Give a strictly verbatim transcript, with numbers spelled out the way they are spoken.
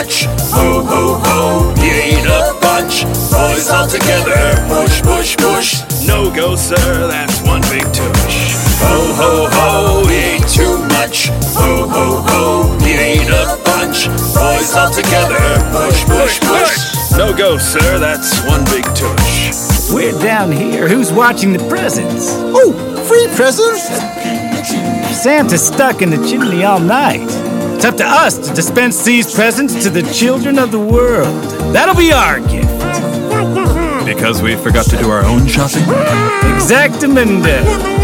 much. Ho, ho, ho, you ate a bunch. Boys all together, push, push, push. No go, sir, that's one big tush. Ho, ho, ho, you ate too much. Ho, ho, ho, you ate a bunch. Boys all together, push, push, push. No go, sir, that's one big tush. We're down here. Who's watching the presents? Oh, free presents? Santa's stuck in the chimney all night. It's up to us to dispense these presents to the children of the world. That'll be our gift. Because we forgot to do our own shopping? Exactamundo.